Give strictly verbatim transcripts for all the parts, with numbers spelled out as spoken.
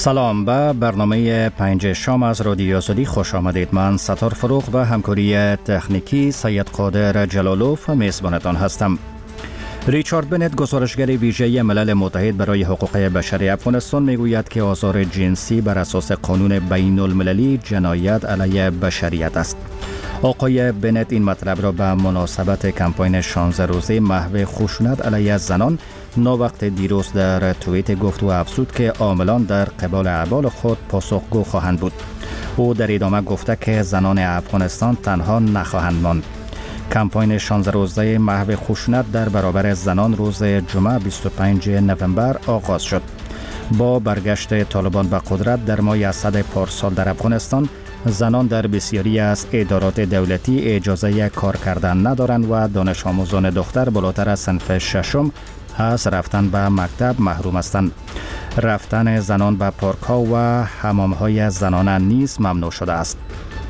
سلام، به برنامه پنج شام از رادیو آزادی خوش آمدید. من ستار فروغ و همکاری تکنیکی سید قادر جلالوف میزبانتان هستم. ریچارد بنت، گزارشگر ویژه ملل متحد برای حقوق بشر افغانستان، میگوید که آزار جنسی بر اساس قانون بین المللی جنایت علیه بشریت است. آقای بنت این مطلب را به مناسبت کمپاین شانزده روزه محو خشونت علیه زنان ناوقت دیروز در توییت گفت و افزود که عاملان در قبال اعمال خود پاسخگو خواهند بود. او در ادامه گفته که زنان افغانستان تنها نخواهند ماند. کمپاین شانزده روزه محو خشونت در برابر زنان روز جمعه بیست و پنجم نوامبر آغاز شد. با برگشت طالبان به قدرت در ماه اسد پارسال در افغانستان، زنان در بسیاری از ادارات دولتی اجازه کار کردن ندارند و دانش آموزان دختر بالاتر از صنف ششم از رفتن به مکتب محروم هستند. رفتن زنان به پارک ها و حمام های زنانه نیز ممنوع شده است.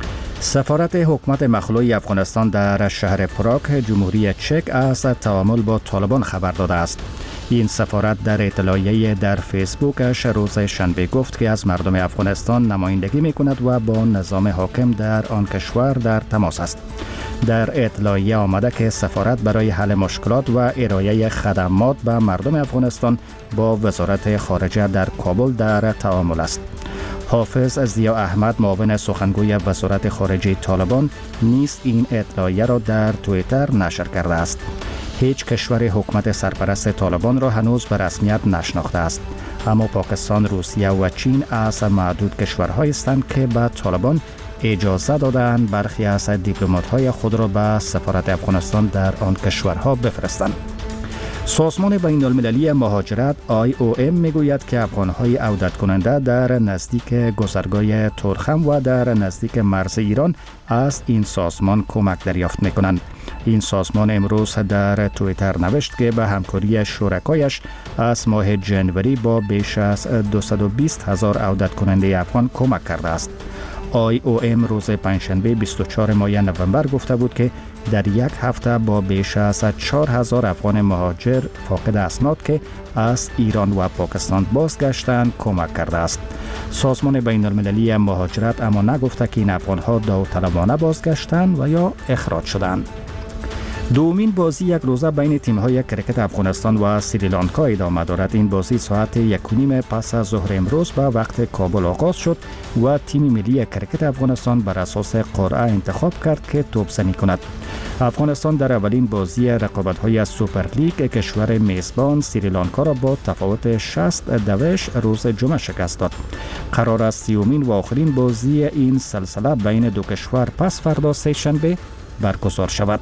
سفارت حکومت مخلوع افغانستان در شهر پراگ جمهوری چک از تعامل با طالبان خبر داده است. این سفارت در اطلاعیه در فیسبوکش روز شنبه گفت که از مردم افغانستان نمایندگی می کند و با نظام حاکم در آن کشور در تماس است. در اطلاعیه آمده که سفارت برای حل مشکلات و ارائه خدمات به مردم افغانستان با وزارت خارجه در کابل در تعامل است. حافظ ضیا احمد، معاون سخنگوی وزارت خارجه طالبان، نیز این اطلاعیه را در توییتر نشر کرده است. هیچ کشور حکومت سرپرست طالبان را هنوز به رسمیت نشناخته است، اما پاکستان، روسیه و چین از معدود کشورهایی هستند که به طالبان اجازه دادند برخی از دیپلمات‌های خود را به سفارت افغانستان در آن کشورها بفرستند. سازمان بین المللی مهاجرت آی او ام میگوید که افغان‌های عودت کننده در نزدیک گذرگاه تورخم و در نزدیک مرز ایران از این سازمان کمک دریافت می‌کنند. این سازمان امروز در توییتر نوشت که به همکاری شرکایش از ماه جنوری با بیش از دویست و بیست هزار عودت کننده افغان کمک کرده است. آی او ام روز پنجشنبه بیست و چهارم ماه نوامبر گفته بود که در یک هفته با بیش از چهار هزار افغان مهاجر فاقد اسناد که از ایران و پاکستان بازگشتند کمک کرده است. سازمان بین المللی مهاجرت اما نگفته که این افغان‌ها داوطلبانه بازگشتند و یا اخراج شدند. دومین بازی یک روزه بین تیم‌های کرکت افغانستان و سریلانکا ادامه دارد. این بازی ساعت یک و نیم پس از ظهر امروز به وقت کابل آغاز شد و تیم ملی کرکت افغانستان بر اساس قرعه انتخاب کرد که توپزنی کند. افغانستان در اولین بازی رقابت‌های سوپر لیگ کشور میزبان سریلانکا را با تفاوت شصت دوش روز جمعه شکست داد. قرار است سیومین و آخرین بازی این سلسله بین دو کشور پس فردا سه‌شنبه برگزار شود.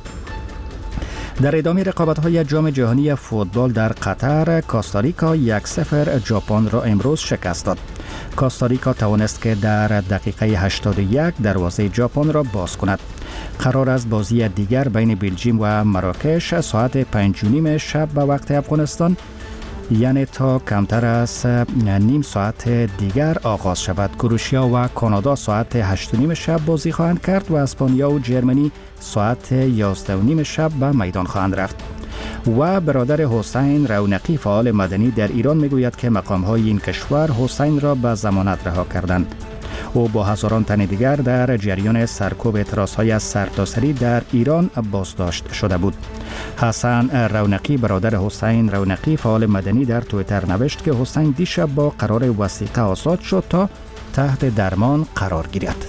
در ادامه رقابت‌های جام جهانی فوتبال در قطر، کاستاریکا یک صفر ژاپن را امروز شکست داد. کاستاریکا توانست که در دقیقه هشتاد و یک دروازه ژاپن را باز کند. قرار است بازی دیگر بین بلژیم و مراکش ساعت پنج و نیم شب به وقت افغانستان، یعنی تا کمتر از نیم ساعت دیگر آغاز شود. کروشیا و کانادا ساعت هشت و نیم شب بازی خواهند کرد و اسپانیا و جرمنی ساعت یازده و نیم شب به میدان خواهند رفت. و برادر حسین رونقی، فعال مدنی در ایران، میگوید که مقام‌های این کشور حسین را به ضمانت رها کردند. او با هزاران تن دیگر در جریان سرکوب اعتراض‌های سرتاسری در ایران بازداشت شده بود. حسن رونقی، برادر حسین رونقی، فعال مدنی، در توییتر نوشت که حسین دیشب با قرار وثیقه آزاد شد تا تحت درمان قرار گیرد.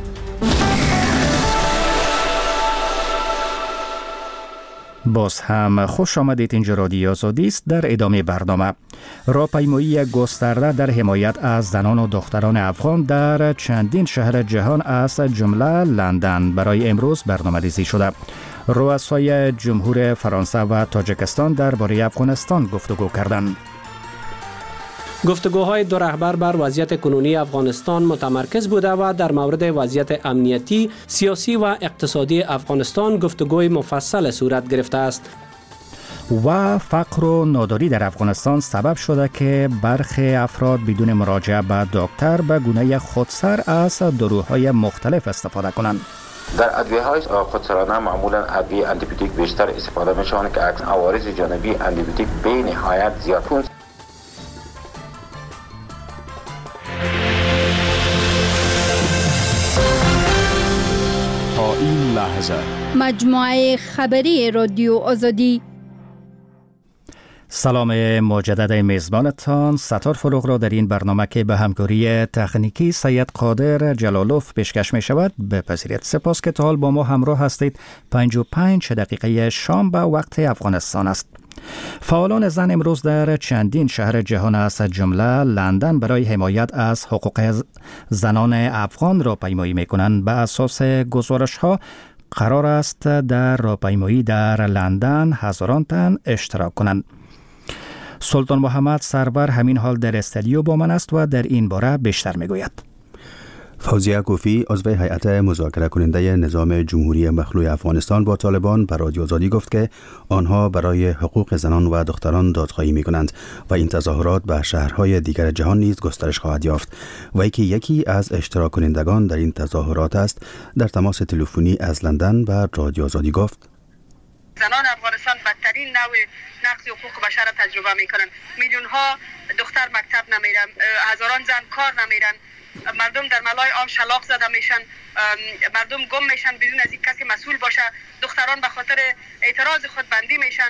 باز هم خوش آمدید. اینجا رادیو آزادی است. در ادامه برنامه، راهپیمایی گسترده در حمایت از زنان و دختران افغان در چندین شهر جهان از جمله لندن برای امروز برنامه‌ریزی شده. رؤسای جمهور فرانسه و تاجیکستان درباره افغانستان گفتگو کردند. گفتگوهای دو رهبر بر وضعیت کنونی افغانستان متمرکز بوده و در مورد وضعیت امنیتی، سیاسی و اقتصادی افغانستان گفتگوی مفصل صورت گرفته است. و فقر و ناداری در افغانستان سبب شده که برخی افراد بدون مراجعه به دکتر به گونه خودسر از داروهای مختلف استفاده کنند. در ادویه‌های خودسرانه معمولا ادویه آنتیبیوتیک بیشتر استفاده می‌شوند که عوارض جانبی آنتیبیوتیک به نهایت زیاد است. لحظه. مجموعه خبری رادیو آزادی. سلام مجدد میزبانتان ستار فروغ را در این برنامه که به همکاری تکنیکی سید قادر جلالوف پیشکش می شود بپذیرید. سپاس که تا حال با ما همراه هستید. پنج و پنج دقیقه شام به وقت افغانستان است. فعالان زن امروز در چندین شهر جهان از جمله لندن برای حمایت از حقوق زنان افغان را پیمایی می کنند. به اساس گزارش ها قرار است در راهپیمایی در لندن هزاران تن اشتراک کنند. سلطان محمد سرور همین حال در استودیو با من است و در این باره بیشتر میگوید. فوزیه کوفی عضو هیئت مذاکره کننده نظام جمهوری مخلوع افغانستان با طالبان به رادیو آزادی گفت که آنها برای حقوق زنان و دختران دادخواهی می کنند و این تظاهرات به شهرهای دیگر جهان نیز گسترش خواهد یافت. و که یکی از اشتراک کنندگان در این تظاهرات است در تماس تلفنی از لندن به رادیو آزادی گفت: زنان افغانستان بدترین نوع نقض حقوق بشر را تجربه میکنن. میلیون ها دختر مکتب نمیرن، هزاران زن کار نمیرن، مردم در ملای عام شلاق زده میشن، مردم گم میشن بدون از اینکه کسی مسئول باشه، دختران به خاطر اعتراض خود بندی میشن.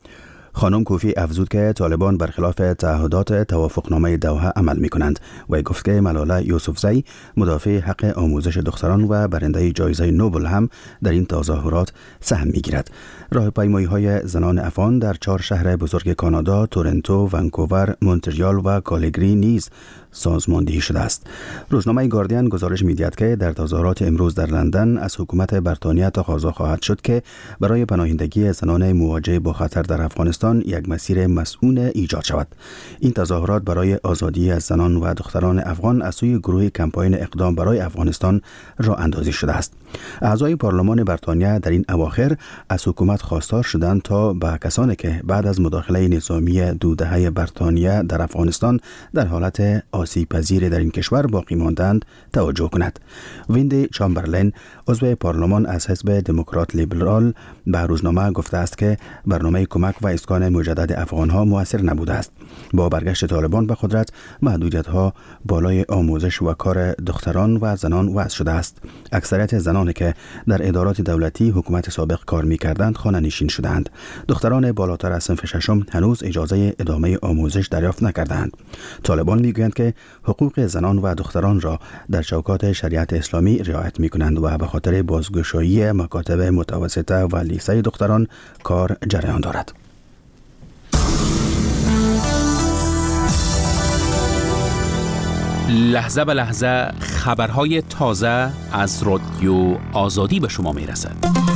خانم کوفی افزود که طالبان برخلاف تعهدات توافقنامه دوحه عمل می کنند و گفت که ملاله یوسفزئی مدافع حق آموزش دختران و برنده جایزه نوبل هم در این تظاهرات سهم می گیرد. راهپیمایی های زنان افغان در چهار شهر بزرگ کانادا، تورنتو، ونکوور، مونتریال و کالگری نیز سازماندهی شده است. روزنامه گاردین گزارش می‌دهد که در تظاهرات امروز در لندن از حکومت بریتانیا تقاضا خواهد شد که برای پناهندگی زنان مواجه با خطر در افغانستان یک مسیر مسئول ایجاد شود. این تظاهرات برای آزادی از زنان و دختران افغان از سوی گروه کمپاین اقدام برای افغانستان راه اندازی شده است. اعضای پارلمان بریتانیا در این اواخر از حکومت خواستار شدند تا به کسانی که بعد از مداخله نظامی دو دهه بریتانیا در افغانستان در حالت آسیب پذیر در این کشور باقی ماندند توجه کند. ویندی چامبرلین عضو پارلمان از حزب دموکرات لیبرال به روزنامه گفته است که برنامه کمک و اسکان مجدد افغانها مؤثر نبوده است. با برگشت طالبان به قدرت محدودیت‌ها بالای آموزش و کار دختران و زنان وضع شده است. اکثریت زنانی که در ادارات دولتی حکومت سابق کار می‌کردند خانه‌نشین شدند. دختران بالاتر از صنف ششم هنوز اجازه ادامه آموزش دریافت نکردند. طالبان می‌گویند که حقوق زنان و دختران را در چوکات شریعت اسلامی رعایت می‌کنند و به خاطر بازگشایی مکاتب متوسطه و لیسه دختران کار جریان دارد. لحظه به لحظه خبرهای تازه از رادیو آزادی به شما میرسد.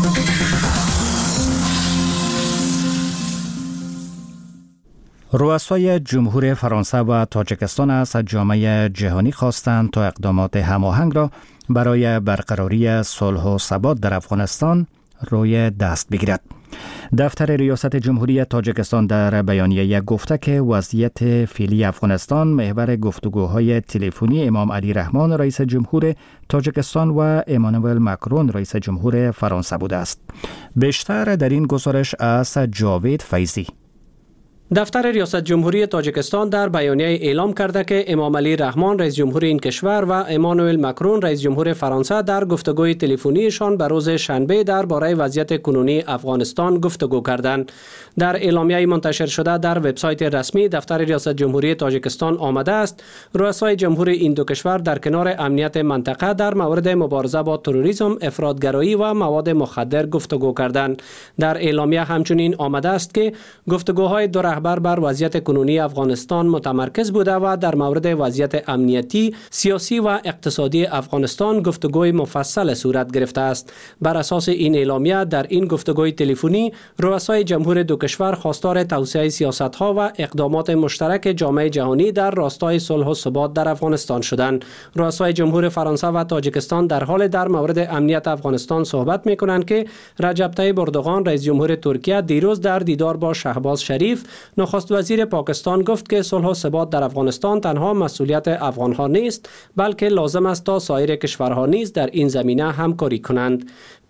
رؤسای جمهور فرانسه و تاجیکستان از جامعه جهانی خواستند تا اقدامات هماهنگ را برای برقراری صلح و ثبات در افغانستان روی دست بگیرد. دفتر ریاست جمهوری تاجیکستان در بیانیه گفته که وضعیت فعلی افغانستان محور گفتگوهای تلفنی امام علی رحمان رئیس جمهور تاجیکستان و امانوئل مکرون رئیس جمهور فرانسه بوده است. بیشتر در این گزارش از جاوید فیضی. دفتر ریاست جمهوری تاجیکستان در بیانیه اعلام کرده که امام علی رحمان رئیس جمهور این کشور و امانوئل مکرون رئیس جمهور فرانسه در گفتگوی تلفنیشان به روز شنبه درباره وضعیت کنونی افغانستان گفتگو کردند. در اعلامیه منتشر شده در وبسایت رسمی دفتر ریاست جمهوری تاجیکستان آمده است رؤسای جمهور این دو کشور در کنار امنیت منطقه در مورد مبارزه با تروریسم، افراطگرایی و مواد مخدر گفتگو کردند. در اعلامیه همچنین آمده است که گفتگوهای دو رهبر بر وضعیت کنونی افغانستان متمرکز بوده و در مورد وضعیت امنیتی، سیاسی و اقتصادی افغانستان گفتگوی مفصل صورت گرفته است. بر اساس این اعلامیه در این گفتگوی تلفنی رؤسای جمهور دو کشور خواستار توسعه سیاست‌ها و اقدامات مشترک جامعه جهانی در راستای صلح و ثبات در افغانستان شدند. رؤسای جمهور فرانسه و تاجیکستان در حال در مورد امنیت افغانستان صحبت می‌کنند که رجب طیب اردوغان رئیس جمهور ترکیه دیروز در دیدار با شهباز شریف نخست وزیر پاکستان گفت که صلح و ثبات در افغانستان تنها مسئولیت افغان‌ها نیست بلکه لازم است تا سایر کشورها نیز در این زمینه همکاری کنند.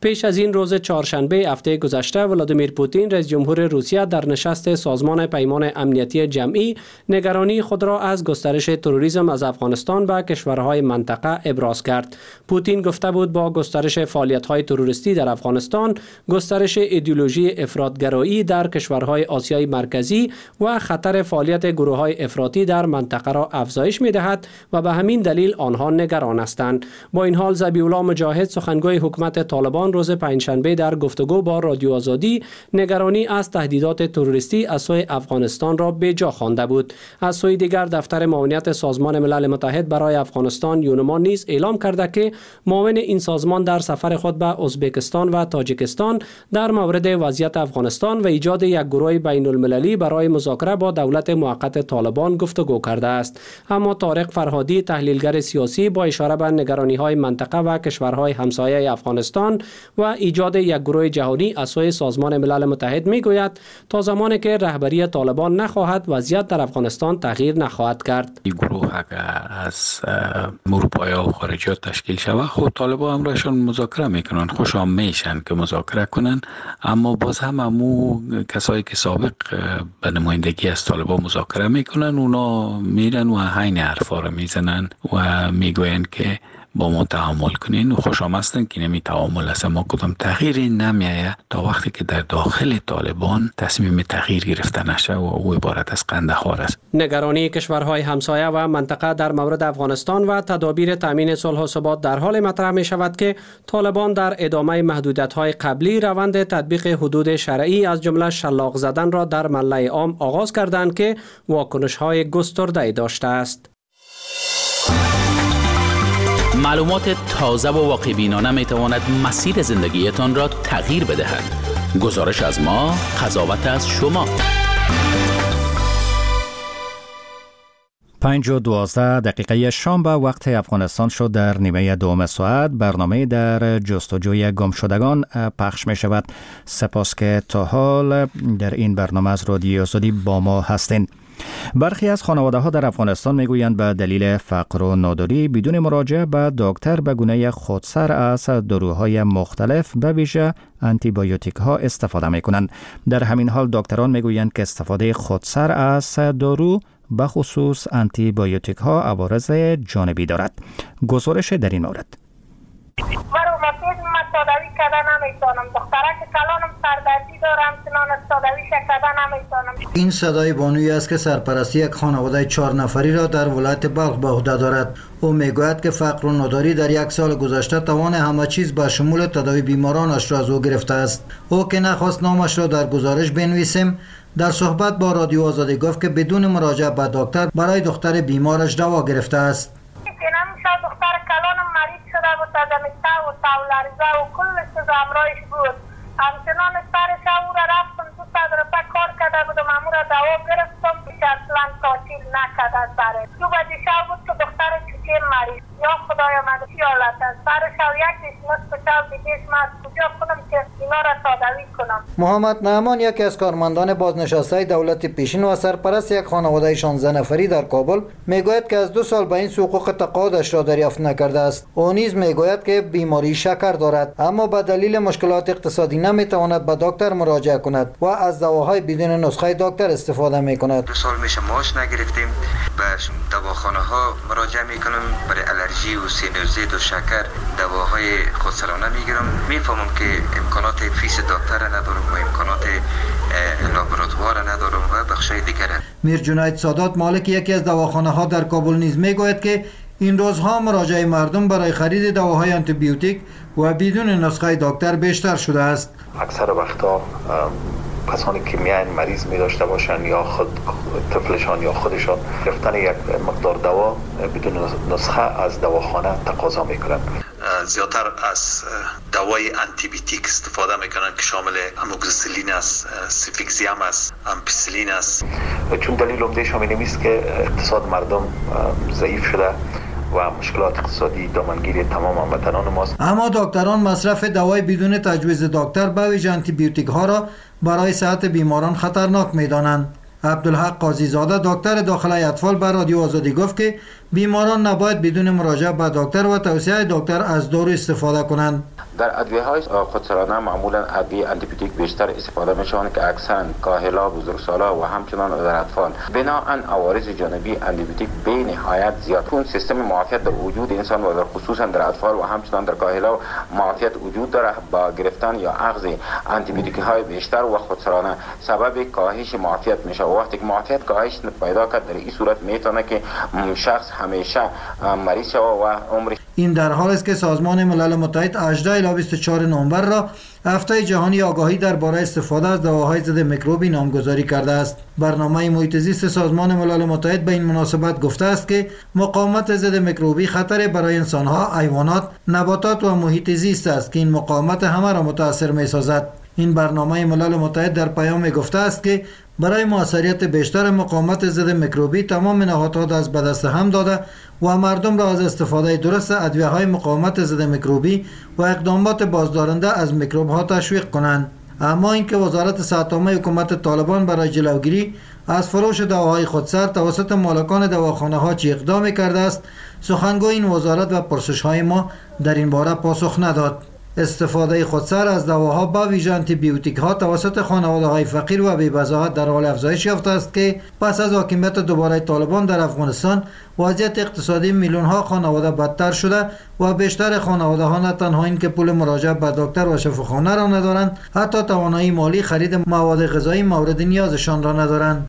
پیش از این روز چهارشنبه هفته گذشته ولادیمیر پوتین رئیس جمهور روسیه در نشست سازمان پیمان امنیتی جمعی نگرانی خود را از گسترش تروریسم از افغانستان به کشورهای منطقه ابراز کرد. پوتین گفته بود با گسترش فعالیت‌های تروریستی در افغانستان، گسترش ایدئولوژی افراطگرایی در کشورهای آسیای مرکزی و خطر فعالیت گروه‌های افراطی در منطقه را افزایش می‌دهد و به همین دلیل آنها نگران هستند. با این حال ذبیح الله مجاهد سخنگوی حکومت طالبان روز پنجشنبه در گفتگو با رادیو آزادی نگرانی از تهدیدات تروریستی از سوی افغانستان را به جا خوانده بود. از سوی دیگر دفتر معاونت سازمان ملل متحد برای افغانستان یونما نیز اعلام کرده که معاون این سازمان در سفر خود به ازبکستان و تاجیکستان در مورد وضعیت افغانستان و ایجاد یک گروه بین المللی برای مذاکره با دولت موقت طالبان گفتگو کرده است. اما طارق فرهادی تحلیلگر سیاسی با اشاره به نگرانی‌های منطقه و کشورهای همسایه افغانستان و ایجاد یک گروه جهانی از سوی سازمان ملل متحد میگوید تا زمانی که رهبری طالبان نخواهد وضعیت در افغانستان تغییر نخواهد کرد. این گروه اگر از اروپایی و خارجیات تشکیل شود، خود طالبان امرشان مذاکره میکنن، خوشام میشن که مذاکره کنن، اما باز هم همو کسایی که سابق به نمایندگی از طالبان مذاکره میکنن اونا میرن و عین حرفا رو میزنن و میگوین که با ما تعامل کنین و خوشام هستن که نمی تعامل است، ما کدام تغییری نمیایه تا وقتی که در داخل طالبان تصمیم تغییر گرفته نشه و او عبارت از قنده‌خوار است. نگرانی کشورهای همسایه و منطقه در مورد افغانستان و تدابیر تامین صلح و ثبات در حال مطرح می شود که طالبان در ادامه محدودیت‌های قبلی روند تطبیق حدود شرعی از جمله شلاق زدن را در ملأ عام آغاز کردند که واکنش‌های گسترده داشته است. معلومات تازه و واقع بینانه می تواند مسیر زندگیتان را تغییر بدهد. گزارش از ما، قضاوت از شما. پنج و دوازده دقیقه شام به وقت افغانستان شد. در نیمه دوم ساعت برنامه در جستجوی گمشدگان پخش می شود. سپاس که تا حال در این برنامه از رادیو آزادی با ما هستین. برخی از خانواده ها در افغانستان میگویند به دلیل فقر و ناداری بدون مراجعه به دکتر به گونه خودسر از داروهای مختلف به ویژه آنتی بیوتیک ها استفاده می کنند. در همین حال دکتران میگویند که استفاده خودسر از دارو به خصوص آنتی بیوتیک ها عوارض جانبی دارد. گزارش در این مورد. استادوی کردن نمیتونم، دختره که کلانم سردردی دارم چنان استادوی کردن نمیتونم. این صدای بانویی است که سرپرستی یک خانواده چهار نفری را در ولایت بلخ به عهده دارد. او میگوید که فقر و ناداری در یک سال گذشته توان همه چیز به شمول تداوی بیمارانش را از او گرفته است. او که نخواست نامش را در گزارش بنویسیم، در صحبت با رادیو آزادی گفت که بدون مراجعه به دکتر برای دختر بیمارش دوا گرفته است. دختر کلانم مریض شده بود، تزمیسته و تولرزه و کل چیز امرایش بود. همچنان سرش او را رفتم تو صد روپه کار کرده بودم، امو را دوا گرفتم که اصلا تاثیر نکرده سرش. دو بجه شب بود که دختر چکه مریض، یا خدایا من چی حالت است، سرش او یک نصف شب دیگهش من از کجا کنم که اینا را تداوی کنم. محمد نعمان یکی از کارمندان بازنشسته دولت پیشین و سرپرست یک خانواده شانزده نفری در کابل میگوید که از دو سال به این حقوق تقاعدش را دریافت نکرده است. او نیز میگوید که بیماری شکر دارد، اما به دلیل مشکلات اقتصادی نمیتواند به دکتر مراجعه کند و از دواهای بدون نسخه دکتر استفاده میکند. دو سال میشه معاش نگرفتیم، به دواخانه ها مراجعه میکنم، برای الرژی و سینوزیت و شکر دواهای خودسرانه میگیرم. میفهمم که امکانات فیس دکتر ندارم و امکانات لابراتوار ندارم و بخشای دیگر. میر جنید سادات مالک یکی از دواخانه ها در کابل نیز میگوید که این روزها مراجعه مردم برای خرید دواهای آنتی بیوتیک و بدون نسخه دکتر بیشتر شده است. اکثر وقتا کسانی که میان مریض می داشته باشند یا خود طفلشان یا خودشان گرفتن یک مقدار دوا بدون نسخه از دواخانه تقاضا میکنند. زیادتر از دوای آنتی بیوتیک استفاده میکنن که شامل اموکسیسیلین است، سیفیکزیم است، امپیسیلین است. چون دلیل عمده‌اش همین است که اقتصاد مردم ضعیف شده و مشکلات اقتصادی دامنگیری تمام هموطنان ماست. اما دکتران مصرف دوای بدون تجویز دکتر به ویژه آنتی بیوتیک ها را برای صحت بیماران خطرناک می‌دانند. عبدالحق قاضی زاده دکتر داخله اطفال بر رادیو آزادی گفت که بیماران نباید بدون مراجعه به دکتر و توصیه دکتر از دارو استفاده کنند. در ادویه های خودسرانه معمولا ادویه آنتیبیوتیک بیشتر استفاده میشوند که اکثرا کاهلا، بزرگسالا و همچنان در اطفال. بنابراین عوارض جانبی آنتیبیوتیک به نهایت زیاد. چون سیستم معافیت در وجود انسان و در خصوصا در اطفال و همچنان در کاهلا معافیت وجود داره، با گرفتن یا اخذ آنتیبیوتیک های بیشتر و خودسرانه سبب کاهش معافیت میشه. وقتی که معافیت کاهش پیدا کرد، در این صورت میتونه که شخص همیشه مریض شود و عمر. این در حال است که سازمان ملل متحد هجده الی بیست و چهار نوامبر را هفته جهانی آگاهی درباره استفاده از دواهای ضد میکروبی نامگذاری کرده است. برنامه محیط زیست سازمان ملل متحد به این مناسبت گفته است که مقاومت ضد میکروبی خطر برای انسانها، حیوانات، نباتات و محیط زیست است که این مقاومت همه را متاثر می‌سازد. این برنامه ملل متحد در پیام گفته است که برای موثریت بیشتر مقاومت ضد میکروبی تمام نهادها از به دست هم داده و مردم را از استفاده درست ادویه‌های مقاومت ضد میکروبی و اقدامات بازدارنده از میکروب‌ها تشویق کنند. اما اینکه وزارت صحت عامه حکومت طالبان برای جلوگیری از فروش دواهای خودسر توسط مالکان دواخانه‌ها چه اقدامی کرده است، سخنگوی این وزارت و پرسش‌های ما در این باره پاسخ نداد. استفاده خودسر از دواها با ویژه آنتی بیوتیک ها توسط خانواده های فقیر و بی‌بضاعت در حال افزایش یافته است که پس از حاکمیت دوباره طالبان در افغانستان وضعیت اقتصادی میلیون ها خانواده بدتر شده و بیشتر خانواده ها نه تنها این که پول مراجعه به دکتر و شفاخانه را ندارند، حتی توانایی مالی خرید مواد غذایی مورد نیازشان را ندارند.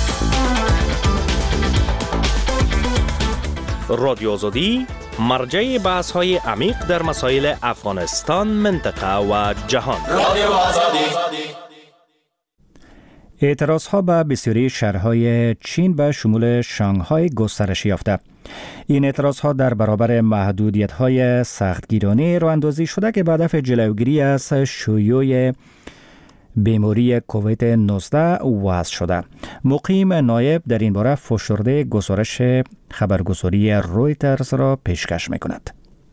رادیو آزادی مرجع بحث های عمیق در مسائل افغانستان، منطقه و جهان. رادیو آزادی. اعتراض ها به بسیاری شهرهای چین به شمول شانگهای گسترش یافته. این اعتراض ها در برابر محدودیت های سختگیرانه راه اندازی شده که به هدف جلوگیری از شیوع بیماری کووید نوزده وضع شده. مقیم نایب در این باره فشرده گزارش خبرگزاری رویترز را پیشکش می‌کند.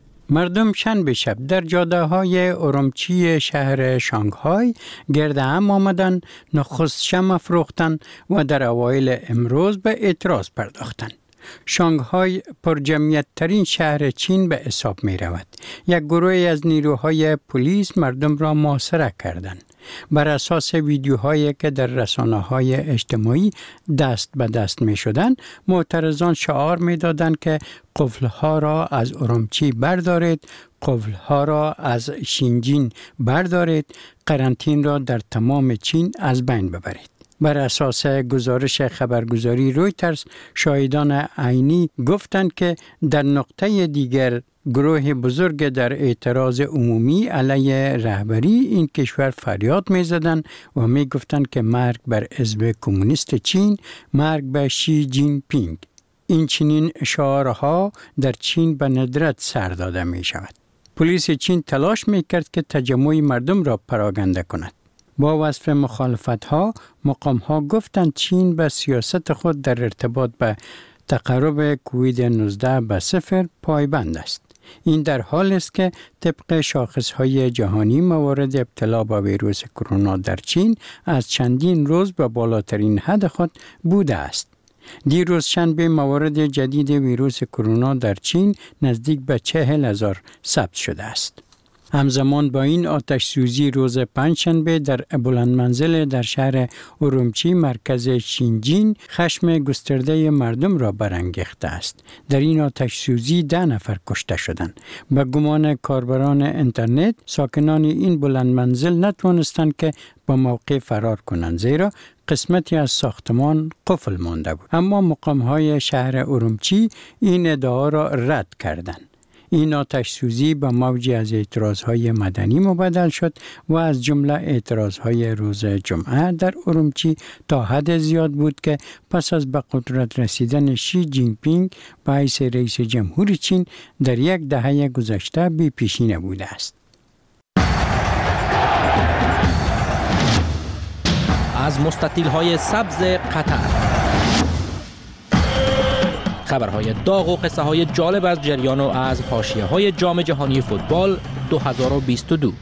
مردم شنبه شب در جاده‌های اورمچی شهر شانگهای گرد هم آمدند، نخست شمع افروختند و در اوایل امروز به اعتراض پرداختند. شانگهای پرجمعیت ترین شهر چین به حساب می رود. یک گروه از نیروهای پلیس مردم را محاصره کردند. بر اساس ویدیوهایی که در رسانه‌های اجتماعی دست به دست می شدند، معترضان شعار می دادند که قفل‌ها را از اورمچی بردارید، قفل‌ها را از شینجین بردارید، قرنطین را در تمام چین از بین ببرید. بر اساس گزارش خبرگزاری رویترز، شاهدان عینی گفتند که در نقطه دیگر گروه بزرگ در اعتراض عمومی علیه رهبری این کشور فریاد می زدند و می گفتند که مرگ بر حزب کمونیست چین، مرگ به شی جین پینگ. این چنین شعارها در چین به ندرت سر داده می شود. پلیس چین تلاش می کرد که تجمع مردم را پراگنده کند. با وصف مخالفت‌ها، مقام‌ها گفتند چین به سیاست خود در ارتباط به تقرب کووید نوزده به صفر پایبند است. این در حال است که طبق شاخص‌های جهانی موارد ابتلا به ویروس کرونا در چین از چندین روز به بالاترین حد خود بوده است. دیروز شنبه موارد جدید ویروس کرونا در چین نزدیک به چهل هزار ثبت شده است. همزمان با این آتش سوزی روز پنجشنبه در بلند منزل در شهر اورمچی مرکز شینجین خشم گسترده مردم را برانگیخته است. در این آتش سوزی ده نفر کشته شدند. به گمان کاربران اینترنت، ساکنان این بلند منزل نتوانستند که با موقع فرار کنند، زیرا قسمتی از ساختمان قفل مانده بود. اما مقام‌های شهر اورمچی این ادعا را رد کردند. این آتش سوزی به موجی از اعتراضهای مدنی مبدل شد و از جمله اعتراضهای روز جمعه در اورمچی تا حد زیاد بود که پس از به قدرت رسیدن شی جین پینگ به حیث رئیس جمهور چین در یک دهه گذشته بی پیشینه بوده است. از مستطیل‌های سبز قطر، خبرهای داغ و قصه های جالب از جریان و از حاشیه های جام جهانی فوتبال دو هزار و بیست و دو.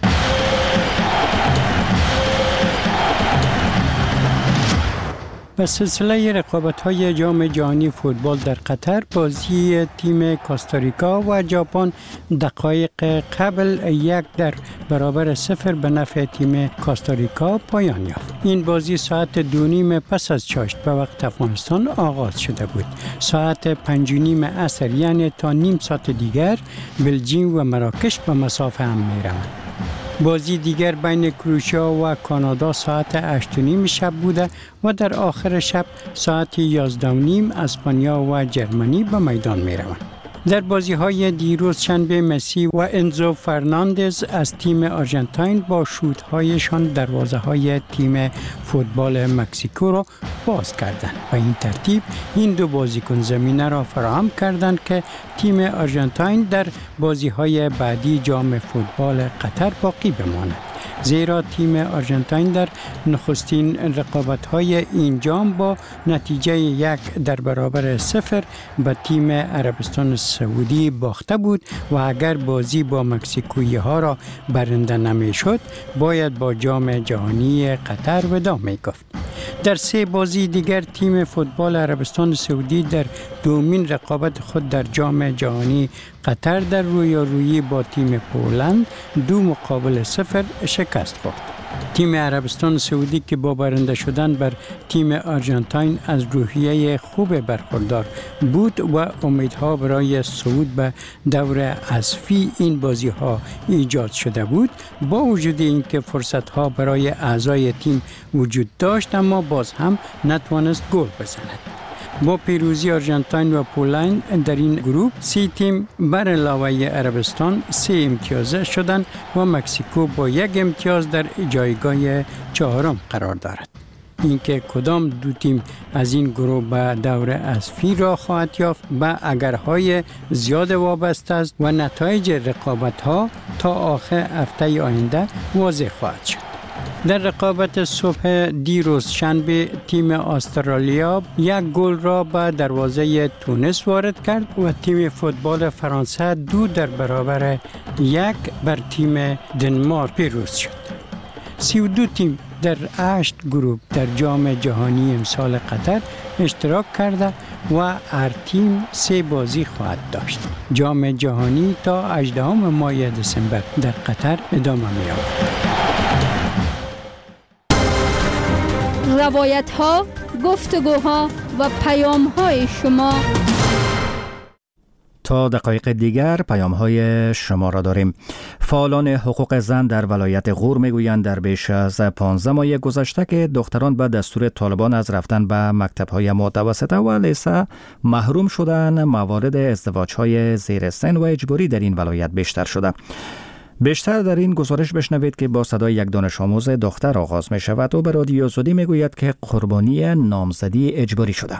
و سلسله رقابت‌های جام جهانی فوتبال در قطر بازی تیم کاستاریکا و ژاپن دقایق قبل یک در برابر صفر به نفع تیم کاستاریکا پایان یافت. این بازی ساعت دو نیم پس از چاشت به وقت افغانستان آغاز شده بود. ساعت پنج نیم عصر یعنی تا نیم ساعت دیگر بلژیم و مراکش به مسافه هم می‌روند. بازی دیگر بین کروشیا و کانادا ساعت هشت و نیم شب بوده و در آخر شب ساعت یازده و نیم اسپانیا و جرمنی به میدان می روند. در بازی های دیروز شنبه مسی و انزو فرناندز از تیم آرژانتین با شوت هایشان دروازه های تیم فوتبال مکزیکو را باز کردند و این ترتیب این دو بازیکن زمینه را فراهم کردند که تیم آرژانتین در بازی های بعدی جام فوتبال قطر باقی بماند. زیرا تیم آرژانتین در نخستین رقابت‌های این جام با نتیجه یک در برابر صفر به تیم عربستان سعودی باخته بود و اگر بازی با مکزیکویی ها را برنده نمی‌شد باید با جام جهانی قطر وداع می‌گفت. در سه بازی دیگر تیم فوتبال عربستان سعودی در دومین رقابت خود در جام جهانی قطر در رویارویی با تیم پولند دو مقابل صفر شکست خورد. تیم عربستان سعودی که با برنده شدن بر تیم آرژانتین از روحیه خوب برخوردار بود و امیدها برای صعود به دور حذفی این بازی ها ایجاد شده بود، با وجود اینکه فرصت ها برای اعضای تیم وجود داشت اما باز هم نتوانست گل بزند. با پیروزی آرژانتین و پولند در این گروه سی تیم بر علاوه عربستان سه امتیازه شدند و مکزیکو با یک امتیاز در جایگاه چهارم قرار دارد. اینکه کدام دو تیم از این گروه به دور حذفی را خواهد یافت به اگرهای زیاد وابسته است و نتایج رقابت‌ها تا آخر هفته آینده واضح خواهد شد. در رقابت صبح دیروز شنبه تیم استرالیا یک گل را به دروازه تونس وارد کرد و تیم فوتبال فرانسه دو در برابر یک بر تیم دنمارک پیروز شد. سی و دو تیم در هشت گروه در جام جهانی امسال قطر اشتراک کرده و هر تیم سه بازی خواهد داشت. جام جهانی تا هجدهم ماه دسامبر در قطر ادامه می‌یابد. روایت ها، گفتگوها و پیام های شما. تا دقایق دیگر پیام های شما را داریم. فعالان حقوق زن در ولایت غور میگویند در بیش از پانزده ماه گذشته که دختران به دستور طالبان از رفتن به مکتب های متوسطه و لیسه محروم شدن، موارد ازدواج های زیر سن و اجباری در این ولایت بیشتر شده. بیشتر در این گزارش بشنوید که با صدای یک دانش آموز دختر آغاز می شود و به رادیو آزادی می گوید که قربانی نامزدی اجباری شده.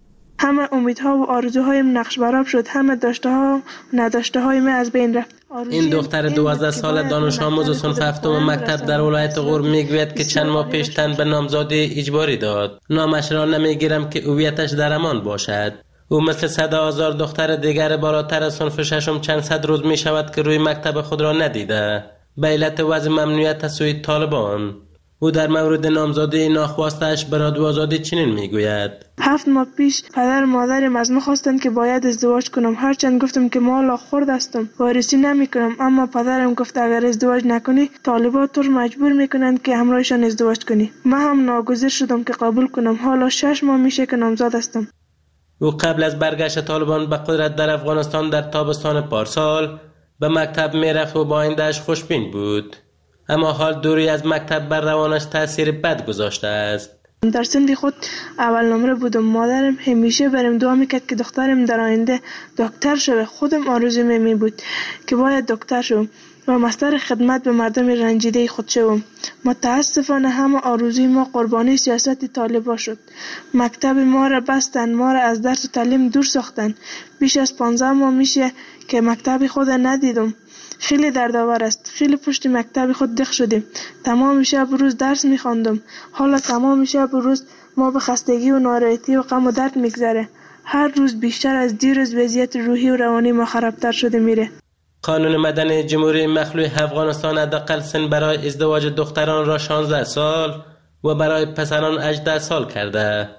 همه امیدها و آرزوهایم نقش براب شد، همه داشته ها و نداشته های من از بین رفت. این دختر دوازده ساله دانش آموز صنف هفتم مکتب در ولایت غور میگوید که چند ماه پیش تن به نامزدی اجباری داد. نامش را نمیگیرم که هویتش در امان باشد. او مثل صد هزار دختر دیگر بالاتر از صنف ششم چند صد روز می شود که روی مکتب خود را ندیده به علت وضع ممنوعیت از سوی طالبان. او در مورد نامزدی ناخواسته‌اش به رادیو آزادی چنین میگوید: هفت ماه پیش پدر و مادرم از من خواستند که باید ازدواج کنم. هرچند گفتم که مالا خورد هستم، وارثی نمی کنم، اما پدرم گفت اگر ازدواج نکنی طالبان تو رو مجبور میکنند که همراهشان ازدواج کنی. من هم ناگزیر شدم که قبول کنم. حالا شش ماه میشه که نامزد هستم. او قبل از برگشت طالبان به قدرت در افغانستان در تابستان پارسال به مکتب میرفت و با آینده‌اش خوشبین بود، اما حال دوری از مکتب بر روانش تاثیر بد گذاشته است. در سن خود اول نمره بودم. مادرم همیشه برام دعا میکرد که دخترم در آینده دکتر شود. خودم آرزوم می بود که باید دکتر شوم و مستر خدمت به مردم رنجیده خود شوم. متاسفانه همه آرزوی ما قربانی سیاست طالبان شد. مکتب ما را بستن، ما را از درس و تعلیم دور ساختن. بیش از پانزده ماه میشه که مکتب خود ندیدم. خیلی دردآور است. خیلی پشت مکتب خود دق شدیم. تمام شب روز درس میخواندم. حالا تمام شب روز ما به خستگی و ناراحتی و غم و درد میگذره. هر روز بیشتر از دیروز وضعیت روحی و روانی ما خرابتر شده میره. قانون مدنی جمهوری مخلوع افغانستان حداقل سن برای ازدواج دختران را شانزده سال و برای پسران هجده سال کرده.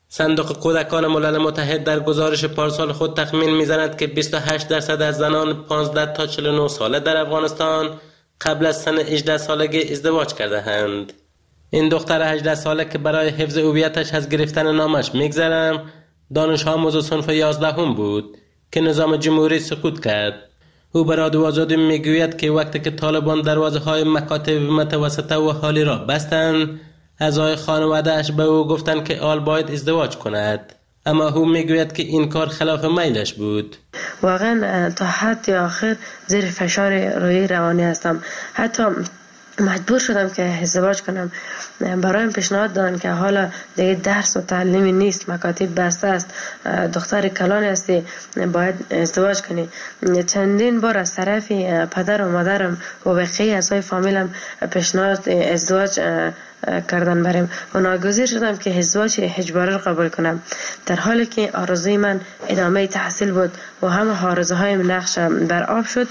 صندوق کودکان ملل متحد در گزارش پارسال خود تخمین میزند که بیست و هشت درصد از زنان پانزده تا چهل و نه ساله در افغانستان قبل از سن هجده سالگی ازدواج کرده اند. این دختر هجده ساله که برای حفظ هویتش از گرفتن نامش میگذرم دانش آموز صنف یازدهم بود که نظام جمهوری سقوط کرد. او به رادیو آزادی میگوید که وقتی که طالبان دروازه های مکاتب متوسطه و حالی را بستند، اعضای خانواده‌اش به او گفتند که آل باید ازدواج کند، اما او میگوید که این کار خلاف میلش بود. واقعا تا حد آخر زیر فشار روحی روانی هستم. حتی مجبور شدم که ازدواج کنم. برایم پیشنهاد دادن که حالا دیگه درس و تعلیمی نیست، مکاتب بسته است، دختر کلان هستی، باید ازدواج کنی. چندین بار از طرف پدر و مادرم و بقیه اعضای فامیلم پیشنهاد ازدواج کردن بریم و ناگزیر شدم که ازدواج اجباری رو قبول کنم، در حالی که آرزوی من ادامه تحصیل بود و همه آرزوهایم نقش بر آب شد.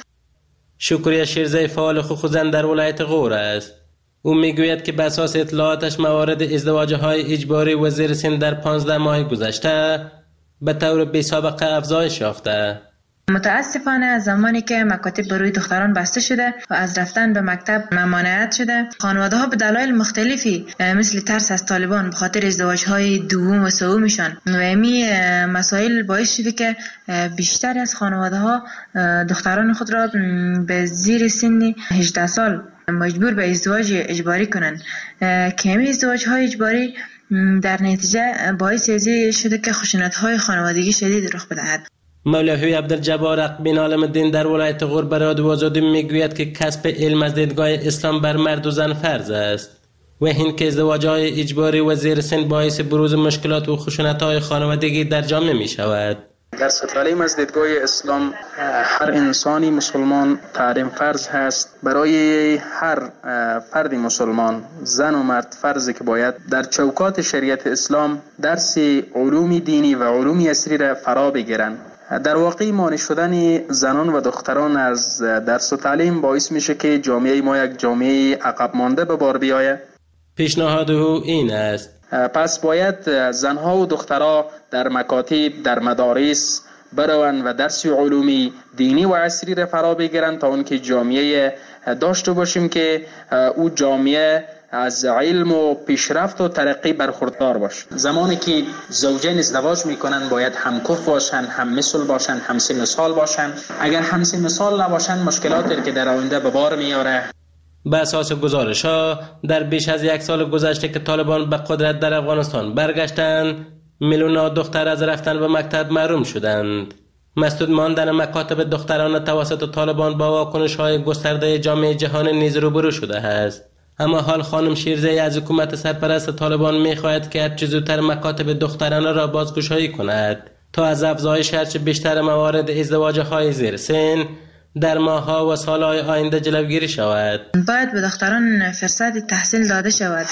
شکریه شیرزی فعال حقوق زن در ولایت غور است. او میگوید که به اساس اطلاعاتش موارد ازدواج های اجباری وزیر سند در پانزده ماه گذشته به طور بی سابقه افزایش یافته. متاسفانه از زمانی که مکاتب بروی دختران بسته شده و از رفتن به مکتب ممانعت شده، خانواده ها به دلایل مختلفی مثل ترس از طالبان به خاطر ازدواج های دوم و سومشان و امی مسائل باعث شده که بیشتر از خانواده ها دختران خود را به زیر سن هجده سال مجبور به ازدواج اجباری کنند که امی ازدواج های اجباری در نتیجه باعث شده که خشونت های خانوادگی شدید رخ بدهد. مولوی عبدالجبار اقبین عالم دین در ولایت غور به رادیو آزادی میگوید که کسب علم از دیدگاه اسلام بر مرد و زن فرض است و این که ازدواج‌های اجباری و زیر سن باعث بروز مشکلات و خشونت‌های خانوادگی در جامعه می شود. در تعلیم از دیدگاه اسلام هر انسانی مسلمان تعلیم فرض هست. برای هر فرد مسلمان زن و مرد فرض که باید در چوکات شریعت اسلام درس علوم دینی و علوم عصری را فرا بگیرند. در واقع مانع شدن زنان و دختران از درس و تعلیم باعث میشه که جامعه ما یک جامعه عقب مانده به بار بیاید. پیشنهاد او این است: پس باید زنها و دخترها در مکاتب، در مدارس بروند و درس علومی دینی و عصری را فرا بگیرند تا اونکه جامعه داشته باشیم که او جامعه از علم و پیشرفت و ترقی برخوردار باشه. زمانی که زوجین ازدواج میکنن باید هم کف باشن، هم مثل باشن، هم سن سال باشن. اگر هم سن سال نباشن مشکلاتی که در آینده به بار میاره. به اساس گزارش ها در بیش از یک سال گذشته که طالبان به قدرت در افغانستان برگشتند، میلیون‌ها دختر از رفتن به مکتب محروم شدند. مسدود ماندن مکاتب دختران توسط طالبان با واکنش‌های گسترده جامعه جهانی نیز روبرو شده است. اما حال خانم شیرزی از حکومت سرپرست طالبان می‌خواهد که هرچه زودتر مکاتب دختران را بازگشایی کند تا از افزایش هرچه بیشتر موارد ازدواج‌های زیر سن در ماه‌ها و سال‌های آینده جلوگیری شود. باید به دختران فرصت تحصیل داده شود،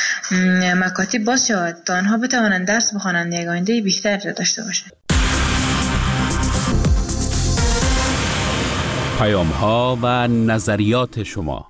مکاتب باز شود تا آنها بتوانند درس بخوانند، یک آینده بیشتر داشته باشند. پیام‌ها و نظریات شما.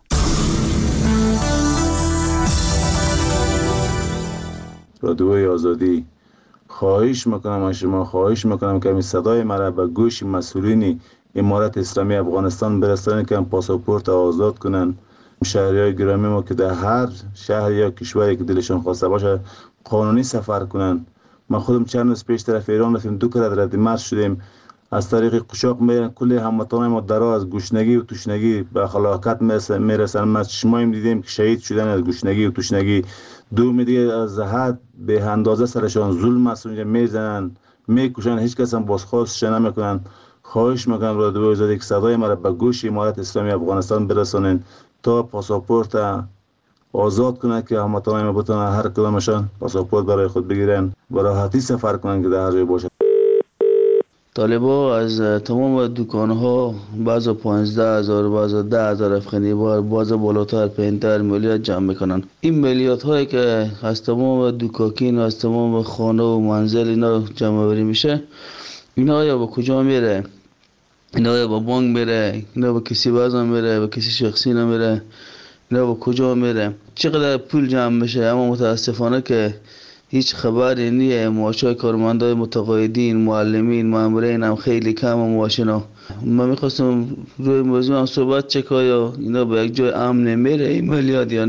رادیوی آزادی، خواهش میکنم از شما، خواهش میکنم که این صدای مرا به گوش مسئولین امارت اسلامی افغانستان برسانید که پاسپورت آزاد کنن شهریای گرامی ما که در هر شهر یا کشوری که دلشون خواسته باشه قانونی سفر کنن. ما خودم چند روز پیش طرف ایران رفتیم، دو کرد رد مرز شدیم، از طریق قشاق میرن، کل هموطنان ما درا از گشنگی و تشنگی به خلاقت میرسن. ما چشمایم دیدیم که شهید شدن از گشنگی و تشنگی. دوم دیگه از حد به اندازه سرشان ظلم است، اونجا میزنن، میکشن، هیچ کس هم بازخواستش نمیکنن. خواهش میکنم رادیو آزادی که صدای ما را به گوش امارت اسلامی افغانستان برسونین تا پاسپورت آزاد کنه که هموطنان ما بتونن هر کدامشان پاسپورت برای خود بگیرن و راحتی سفر کنن که در هر جای باشه. طالبا از تمام دکانها بعض پانزده هزار بعض ده هزار افغانی بار بعض بالاتر پنجاه میلیارد جمع میکنن. این میلیارد هایی که از تمام دکاکین از تمام خانه و منزل اینا جمع آوری میشه، اینا یا به کجا میره؟ اینا یا به بانک میره، اینا به کسی بازم میره، به کسی شخصی نمیره، اینا به کجا میره؟ چقدر پول جمع میشه؟ اما متاسفانه که هیچ خبری نیه. معاشای کارمندای متقاعدین، معلمین، مامورین هم خیلی کم و معاشنا. من میخواستم روی موضوع هم صحبت چه که آیا اینا به یک جای امن میره این مالیات یا